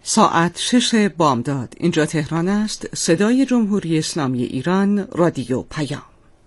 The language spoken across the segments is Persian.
ساعت 6 بامداد. اینجا تهران است. صدای جمهوری اسلامی ایران. رادیو پیام.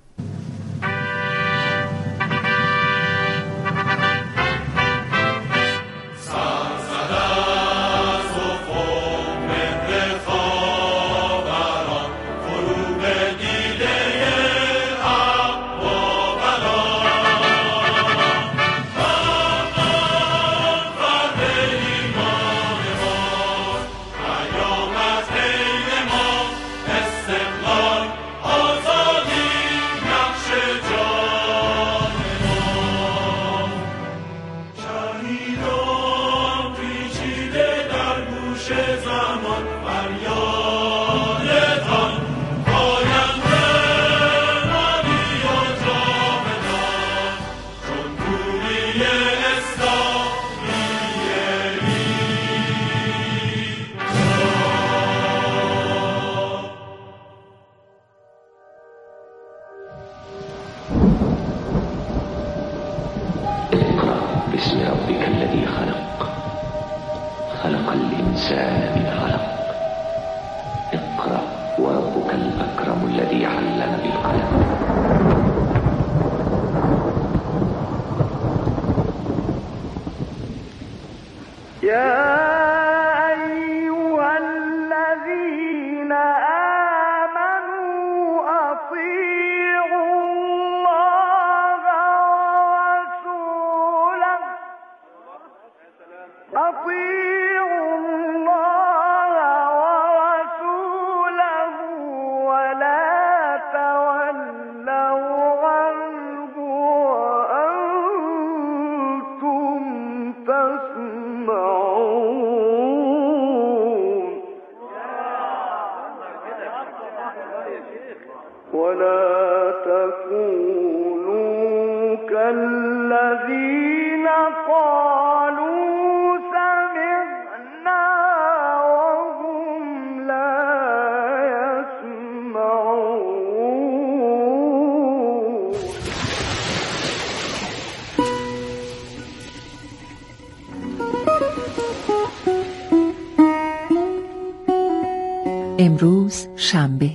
بسم ربك الذي خلق خلق الإنسان من علق اقرأ وربك الأكرم الذي علم بالقلم. ولا تكونوا كالذين قالوا سمعنا وهم لا يسمعون. امروز شنبه.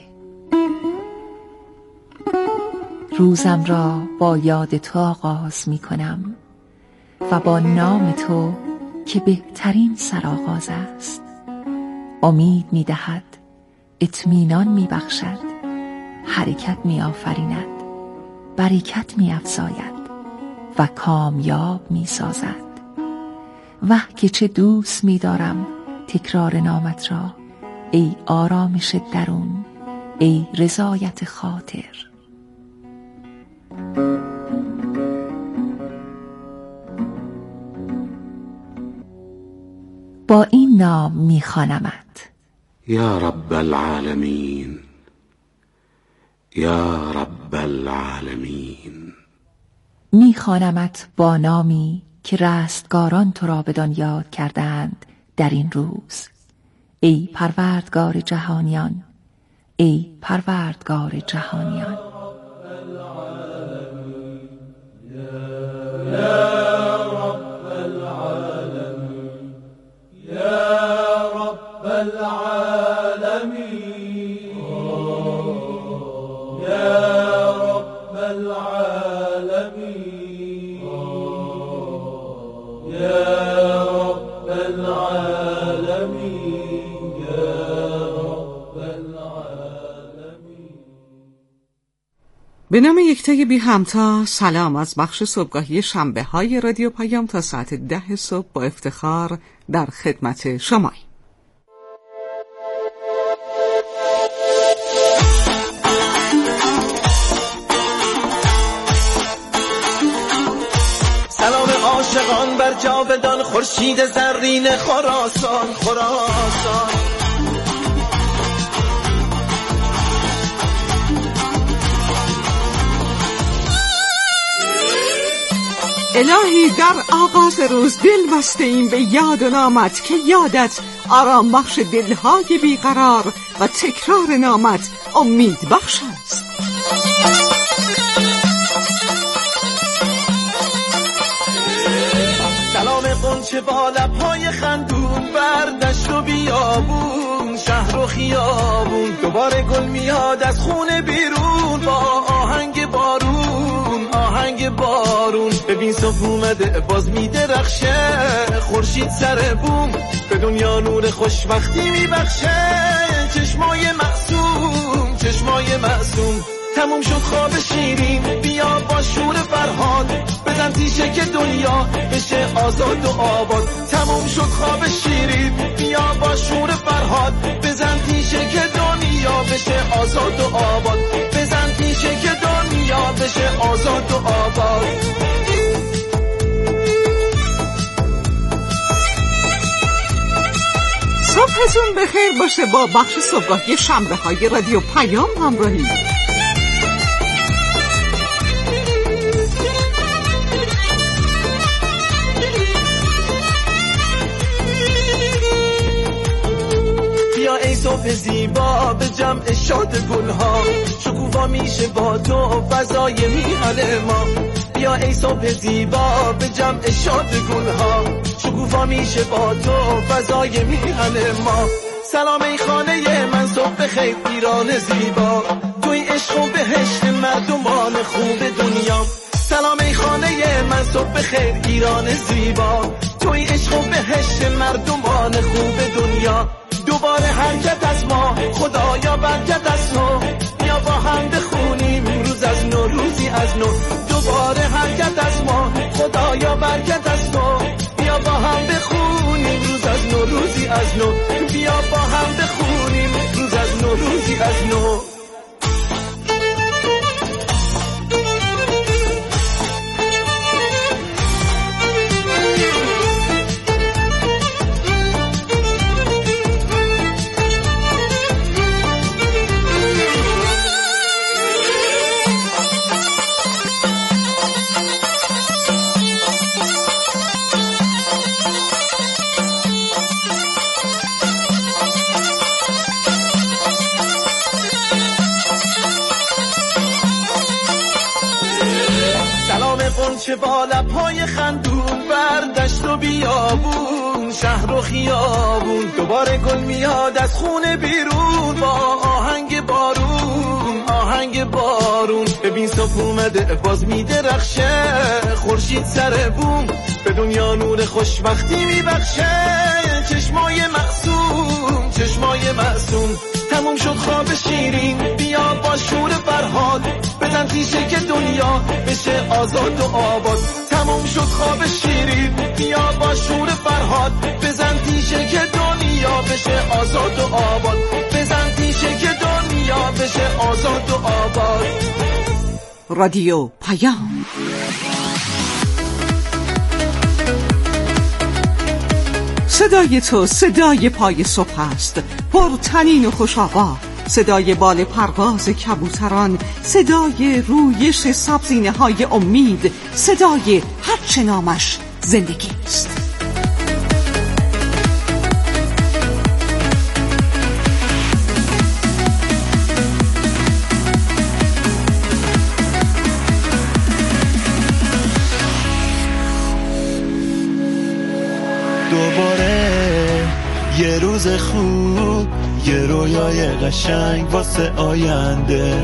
روزم را با یاد تو آغاز می کنم و با نام تو که بهترین سرآغاز است. امید می دهد، اطمینان می بخشد، حرکت می آفریند، برکت می افزاید و کامیاب می سازد. وه که چه دوست می دارم تکرار نامت را، ای آرامش درون، ای رضایت خاطر. با این نام می‌خوانمت: یا رب العالمین، یا رب العالمین. می‌خوانمت با نامی که رستگاران تو را بدان یاد کردند در این روز. ای پروردگار جهانیان، ای پروردگار جهانیان. به نام یکتای بی همتا. سلام از بخش صبحگاهی شنبه های رادیو پیام تا ساعت 10 صبح با افتخار در خدمت شماییم. سلام عاشقان بر جاودان، خورشید زرین خراسان خراسان. الهی در آغاز روز دل بسته ایم به یاد و نامت که یادت آرام بخش دلهای بیقرار و تکرار نامت امید بخش است. سلام قنچه با لبهای خندون بر دشت و بیابون، شهر و خیابون، دوباره گل میاد از خونه بیرون با آهنگ بارون، آهنگ بارون. ببین صبح اومده باز میدرخشه، خورشید سر بوم به دنیا نور خوشبختی میبخشه. چشمای معصوم، چشمای معصوم. تموم شد خواب شیرین، بیا با شور فرهاد بزن تیشه که دنیا بشه آزاد و آباد. تموم شد خواب شیرین، بیا با شور فرهاد بزن تیشه که دنیا بشه آزاد و آباد. بزن تیشه که دنیا بشه آزاد و آباد. صبحتون بخیر باشه. با بخش صبحگاهی شنبه های رادیو پیام همراهی. بیا ای صبح زیبا به جمع شاد گلها، شکوفا میشه با تو فضای میهن ما. بیا ای صبح زیبا به جمع شاد گلها، شکوفا میشه با تو فضای میهن ما. سلام ای خانه من صبح خیر ایران زیبا، توی عشق و بهشت مردمان خوب دنیا. سلام ای خانه من صبح خیر ایران زیبا، توی عشق و بهشت مردمان خوب دنیا. دوباره حرکت از ما خدایا برکت از تو، بیا با هم بخونیم روز از نو روزی از نو. دوباره حرکت از ما خدایا برکت از تو، بیا با هم بخونیم روز از نو روزی از نو. بیا با هم بخونیم روز از نو روزی از نو. چه با لب‌های خندون بر دشت و بیابون، شهر و خیابون، دوباره گل میاد از خونه بیرون با آهنگ بارون، آهنگ بارون. ببین صبح اومده باز میدرخشه، خورشید سر بوم به دنیا نور خوشبختی میبخشه. چشمای معصوم، چشمای معصوم. تموم شد خواب شیرین، بیا با شور فرهاد بزن تیشه که دنیا بشه آزاد و آباد. تموم شد خواب شیرین، بیا با شور فرهاد بزن تیشه که دنیا بشه آزاد و آباد. بزن تیشه که دنیا بشه آزاد و آباد. رادیو پیام. صدای تو صدای پای صبح است، پر تنین و خوش آوا. صدای بال پرواز کبوتران، صدای رویش سبزینه های امید، صدای هرچه نامش زندگی است. دوباره یه روز خوب، یه رویای قشنگ واسه آینده.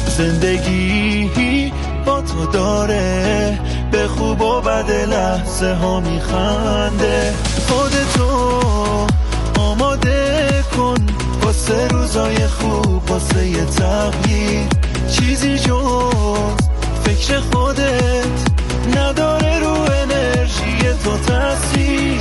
زندگی با تو داره به خوب و بد لحظه ها میخنده. خودتو آماده کن واسه روزای خوب، واسه یه تغییر. چیزی جز فکر خودت نداره رو انرژی تو تاثیر.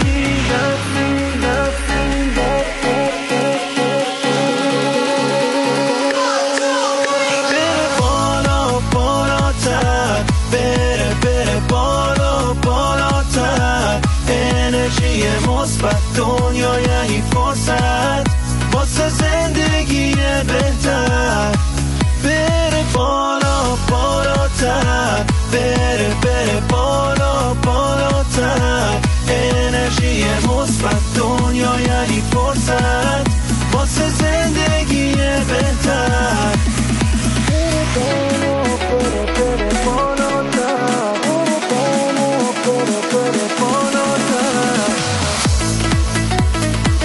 انرژی مثبت دنیا یعنی فرصت واسه زندگی بهتر. بره بالا بالاتر، بره بالا بالاتر. انرژی مثبت دنیا یعنی فرصت واسه زندگی بهتر. بره بالاتر، بره بالاتر.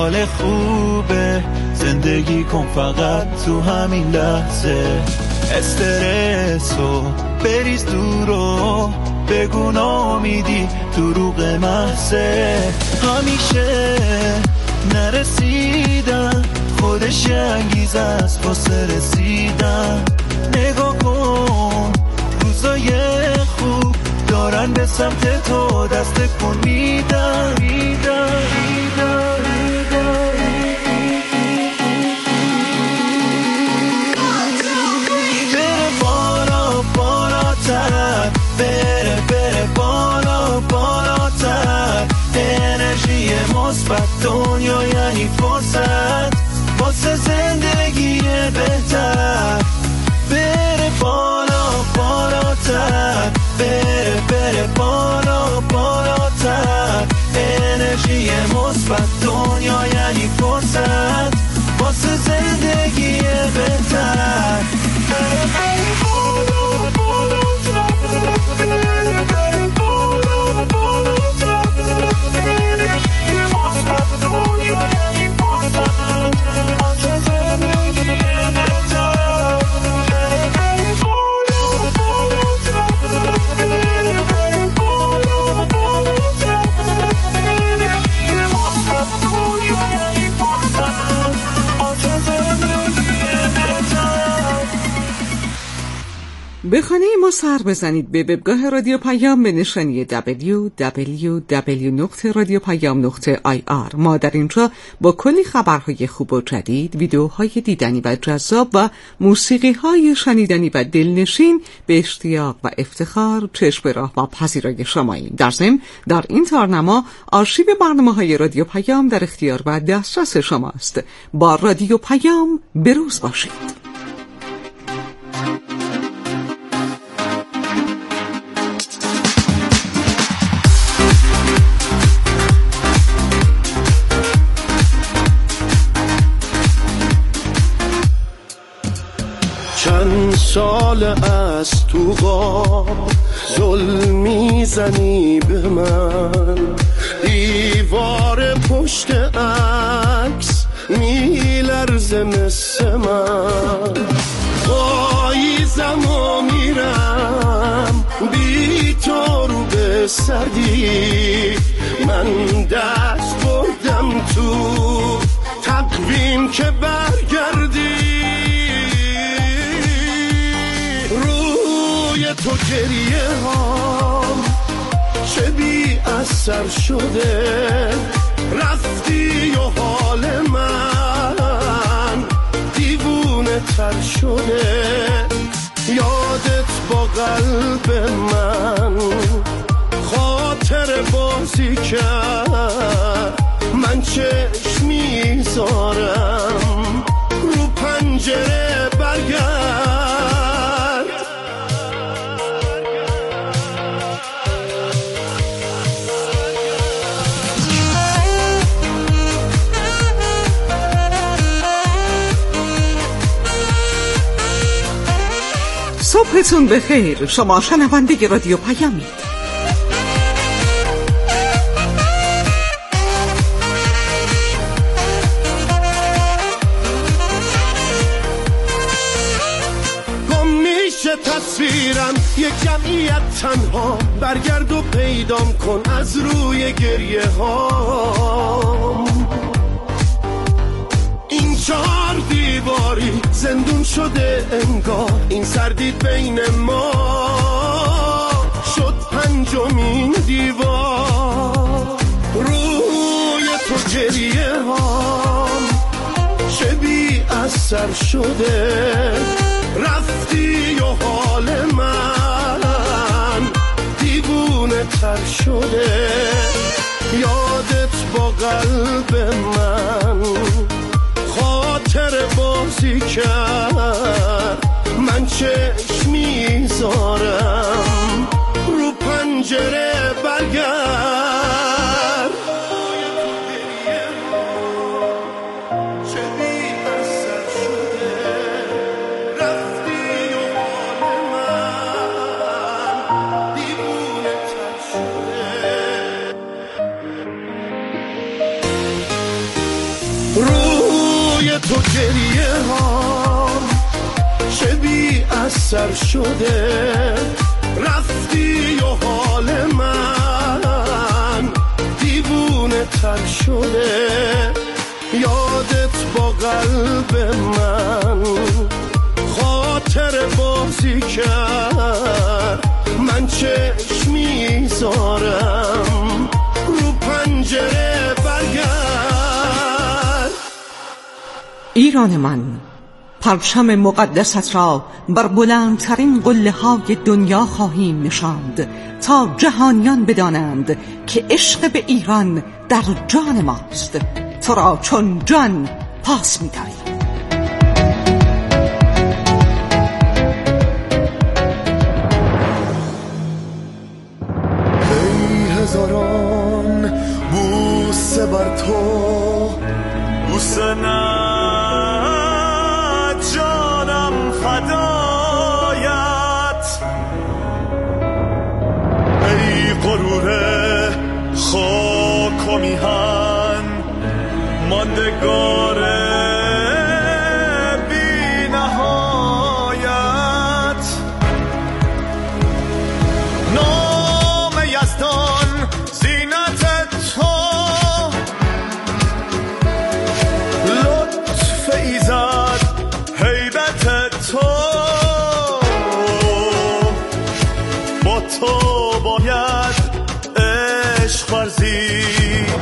حال خوبه، زندگی کن فقط تو همین لحظه. استرسو بریز دورو، بگو نامیدی دروغ محضه. همیشه نرسیدن خودش انگیزه است واسه رسیدن. نگاه کن روزای خوب دارن به سمت تو دست کن میدن. بره بالا بالاتر، بره بالا بالاتر. انرژی مثبت دنیا یعنی فرصت واسه زندگی بهتر. بره بالا بالاتر، بره بالا بالاتر. انرژی مثبت دنیا یعنی فرصت واسه زندگی بهتر. به خانه ما سر بزنید به وبگاه رادیو پیام به نشانی www.radiopayam.ir. ما در اینجا با کلی خبرهای خوب و جدید، ویدیوهای دیدنی و جذاب و موسیقی‌های شنیدنی و دلنشین به اشتیاق و افتخار چشم به راه و پذیرای شماییم. در ضمن در این تارنما آرشیو برنامه‌های رادیو پیام در اختیار و دسترس شماست. با رادیو پیام بروز باشید. چند سال از تو غاب ظلم میزنی به من، دیوار پشت عکس میلرزه مثل من. پاییزم و میرم بی تو رو به سردی، من دست بردم تو تقویم که برگردی. تو گریه هام چه بی اثر شده، رفتی و حال من دیوونه تر شده. یادت با قلب من خاطر بازی کرد، من چشم میذارم رو پنجره برگرد. صبحتون بخیر، شما شنونده رادیو پیامید. گم میشه تصویرم یک جمعیت تنها، برگرد و پیدام کن از روی گریه ها. این چهار دیواری زندون شده انگار، این سردی بین ما شد پنجمین دیوار. روی تو گریه هام چه بی اثر شده، رفتی و حال من دیوونه تر شده. یادت با قلب من خاطر بازی کرد، من چشم میذارم رو پنجره برگرد. چه بی اثر شده، رفتی و حال من دیوونه تر شده. سر شده رفتی و حال من دیوونه تر شده یادت با قلب من خاطر بازی کرد من چشم میذارم رو پنجره برگرد. ایران من، پرچم مقدست را بر بلندترین قله های دنیا خواهیم نشاند تا جهانیان بدانند که عشق به ایران در جان ماست. تو را چون جان پاس می‌دهیم. ای هزاران بوسه بر تو، بوسه نه جانم فدایت، ای غرور خاک و میهن ماندگار بی نهایت. نام یزدان زینت تو، لطف ایزد هیبت تو، با تو باید عشق ورزید،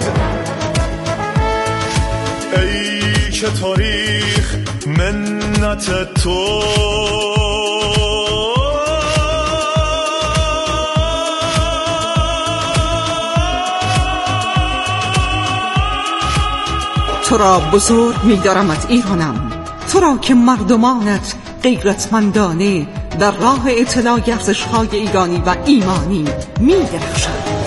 ای که تاریخ منت تو. تو را بزرگ می‌دارمت ایرانم، تو را که مردمانت غیرتمندانه در راه اطلاع ارزش‌های ایرانی و ایمانی می‌درخشند.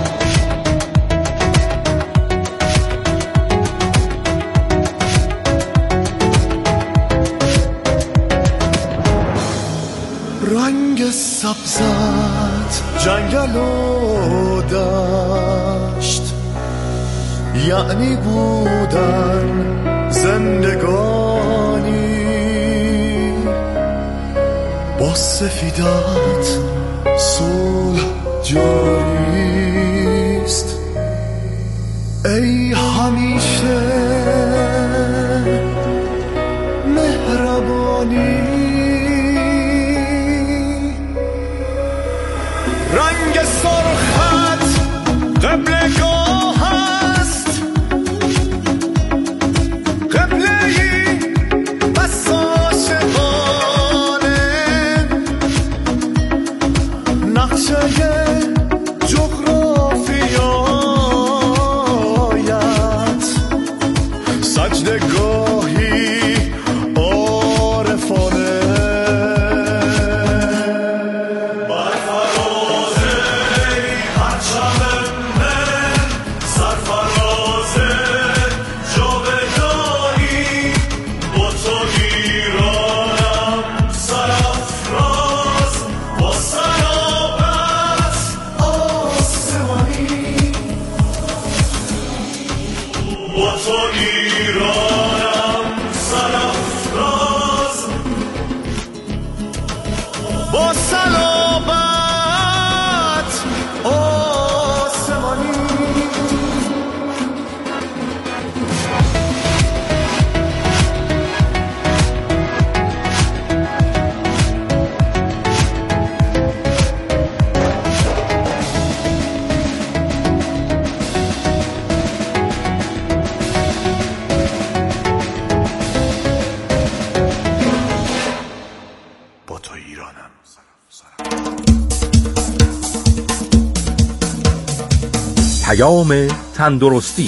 رنگ سبزت جنگل و دشت یعنی بودن زندگانی، با سفیدت صلح جاریست، ای همیشه مهربانی. رنگ سرخت قبلگاه است، قبله‌ای بس عاشقانه، نقشه جغرافیایت سجدگاهی عارفانه. با سلامت آسمانی. با تو ایرانم. پیام تندرستی.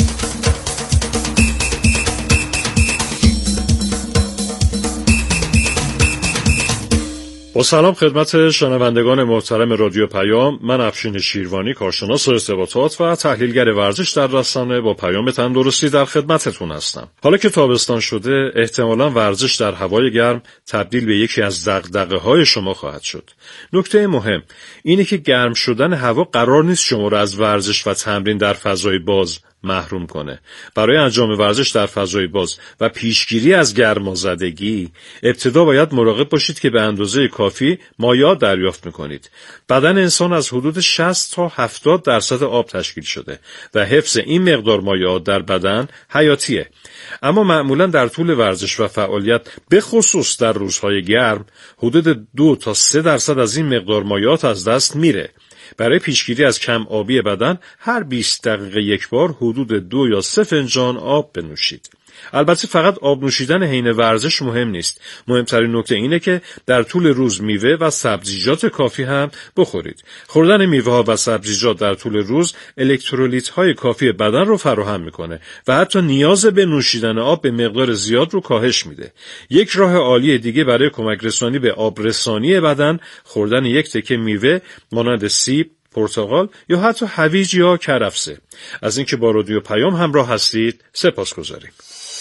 با سلام خدمت شنوندگان محترم رادیو پیام، من افشین شیروانی، کارشناس ارتباطات و تحلیلگر ورزش در رسانه، با پیام تندرستی در خدمتتون هستم. حالا که تابستان شده، احتمالاً ورزش در هوای گرم تبدیل به یکی از دغدغه‌های شما خواهد شد. نکته مهم اینه که گرم شدن هوا قرار نیست شما را از ورزش و تمرین در فضای باز محروم کنه. برای انجام ورزش در فضای باز و پیشگیری از گرمازدگی ابتدا باید مراقب باشید که به اندازه کافی مایعات دریافت میکنید. بدن انسان از حدود 60 تا 70% آب تشکیل شده و حفظ این مقدار مایعات در بدن حیاتیه. اما معمولا در طول ورزش و فعالیت به خصوص در روزهای گرم حدود 2 تا 3% از این مقدار مایعات از دست میره. برای پیشگیری از کم آبی بدن هر 20 دقیقه یک بار حدود 2 یا 3 فنجان آب بنوشید. البته فقط آب نوشیدن حین ورزش مهم نیست. مهمترین نکته اینه که در طول روز میوه و سبزیجات کافی هم بخورید. خوردن میوه ها و سبزیجات در طول روز الکترولیت های کافی بدن رو فراهم میکنه و حتی نیاز به نوشیدن آب به مقدار زیاد رو کاهش میده. یک راه عالی دیگه برای کمک رسانی به آب رسانی بدن خوردن یک تکه میوه مانند سیب، پرتقال یا حتی هویج یا کرفسه. از اینکه با رادیو پیام همراه هستید سپاسگزاریم.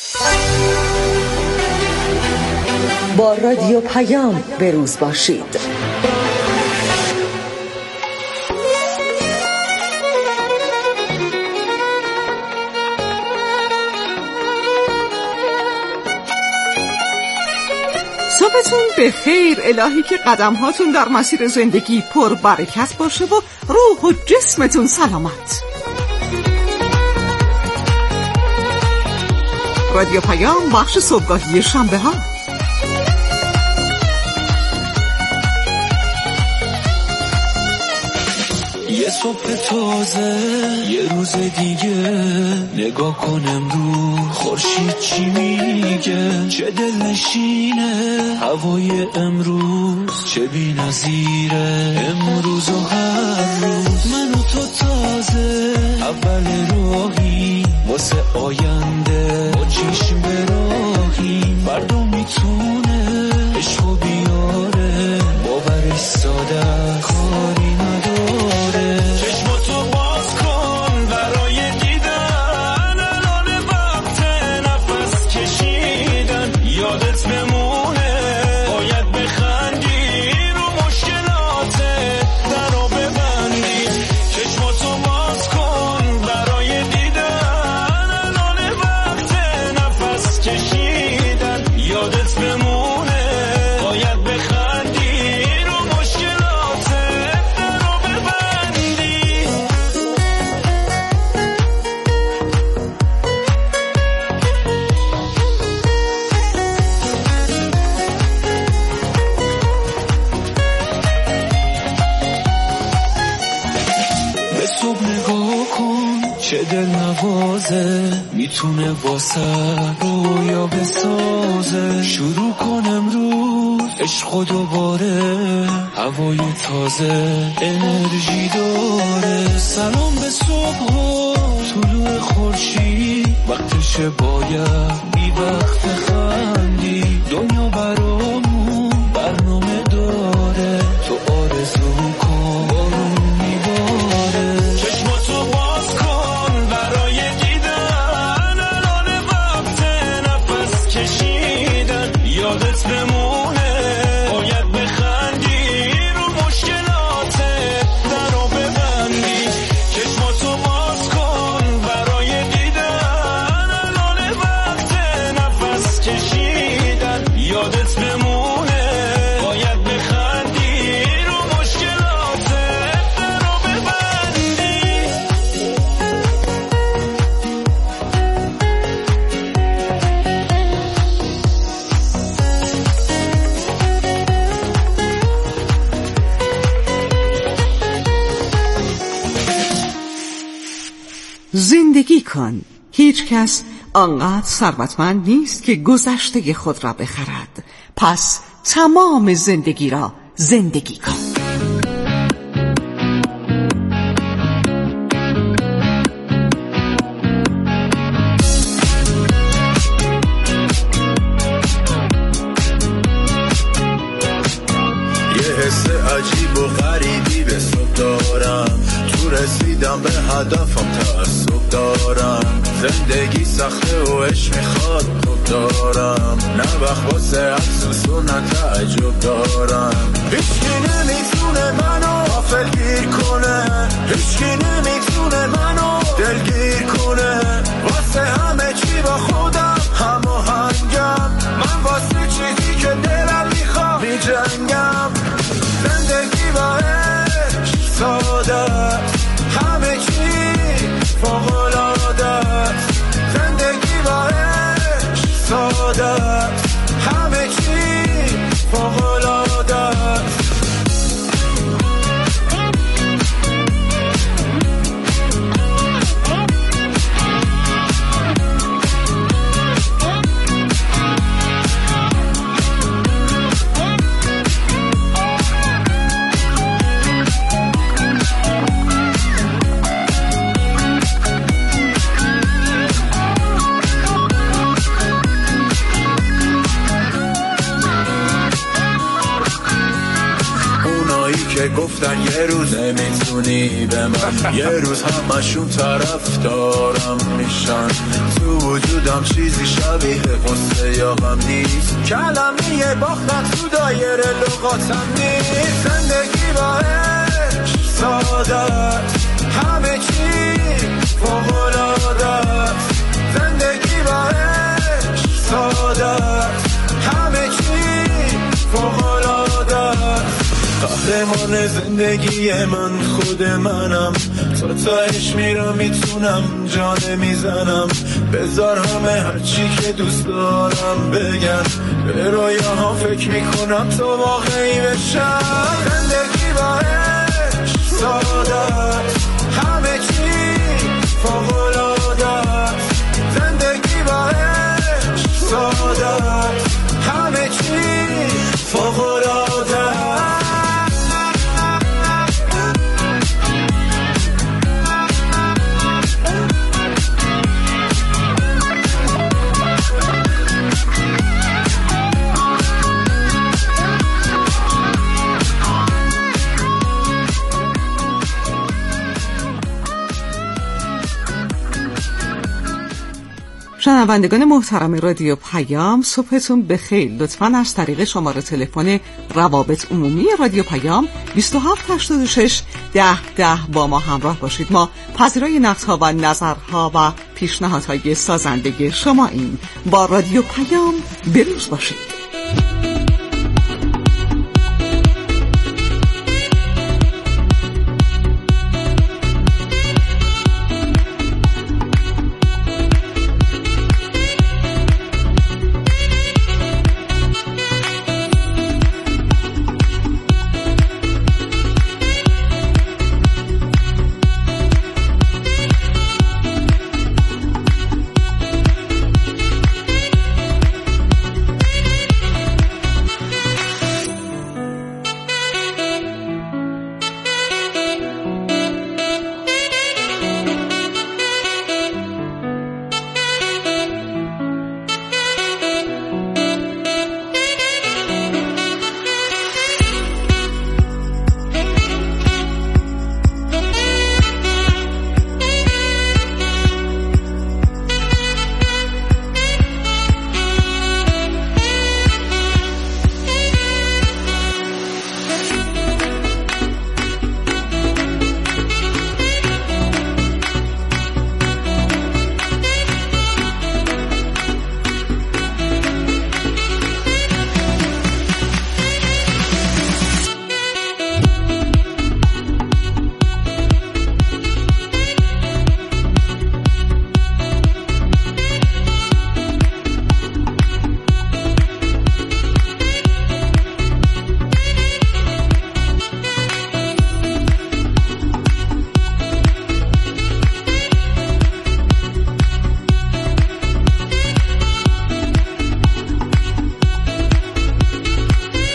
با رادیو پیام به روز باشید. صبحتون به خیر. الهی که قدمهاتون در مسیر زندگی پر برکت باشه و روح و جسمتون سلامت. رادیو پیام بخش صبحگاهی شنبه ها. یه صبح تازه، یه روز دیگه، نگاه کنم رو خورشید چی میگه، چه دلنشینه هوای امروز، چه بی‌نظیره امروز و هر روز. من و تو تازه اول راهی واسه آینده، با چشم به راهی فردا میتونه عشقو بیاره، باورش ساده کاری نداره. چشماتو باز کن برای دیدن، الان وقت نفس کشیدن، یادت بمونه باید بخندی، رو مشکلاتت درو ببندی. چشماتو باز کن برای دیدن، الان وقت نفس کشیدن، یادت بمونه باید بخندی، رو مشکلاتت درو ببندی. به صبح نگاه کن چه دل نوازه، میتونه واسه رویا بسازه. شروع کنم روز عشق و دوباره، هوای تازه انرژی داره. سلام به صبح و طلوع خورشید، وقتشه باید بی وقت خندی. دنیا برامون برنامه داره، تو آرزو کن بارون میباره. چشماتو باز کن برای دیدن، الان وقت نفس کشیدن، یادت بمونه باید بخندی، رو مشکلاتت درو ببندی. چشماتو باز کن برای دیدن، الان وقت نفس کشیدن، یادت بمونه باید بخندی، رو مشکلاتت درو ببندی. زندگی کن. هیچ کس آنقدر ثروتمند نیست که گذشته خود را بخرد. پس تمام زندگی را زندگی کن. یه حس عجیب و غریبی به صبح دارم، تو رسیدم به هدفم تعصب دارم. زندگی سخته و عشق میخواد خوب دارم، نه وقت واسه افسوس و نه تعجب دارم. هیچکی نمیتونه منو غافلگیر کنه، هیچکی نمیتونه منو دلگیر کنه. واسه همه چی با خودم هماهنگم، من واسه چیزی که دلم میخواد میجنگم. زندگی با عشق ساده، همه چی فوق‌العاده. زندگی با عشق ساده، همه چی فوق‌العاده. که گفتن یه روز نمیتونی به من، یه روز همشون طرف دارم میشن. تو وجودم چیزی شبیه قصه یا غم نیست، کلمه باختن تو دایره لغاتم نیست. زندگی با عشق ساده، همه چی فوق‌العاده. زندگی با عشق ساده، همه چی فوق‌العاده. قهرمان زندگی من خود منم، تا تاش میرم میتونم جان میزنم. بذار همه هرچی که دوست دارم بگن، به رویاها فکر میکنم تا واقعی بشم. زندگی با عشق ساده، همه چی فوق‌العاده. زندگی با عشق ساده، همه چی فوق‌العاده. شنوندگان محترم رادیو پیام، صبحتون بخیر. لطفاً از طریق شماره تلفن روابط عمومی رادیو پیام 2786 1010 با ما همراه باشید. ما پذیرای نقدها و نظرها و پیشنهادهای سازندگی شما این. با رادیو پیام بروز باشید.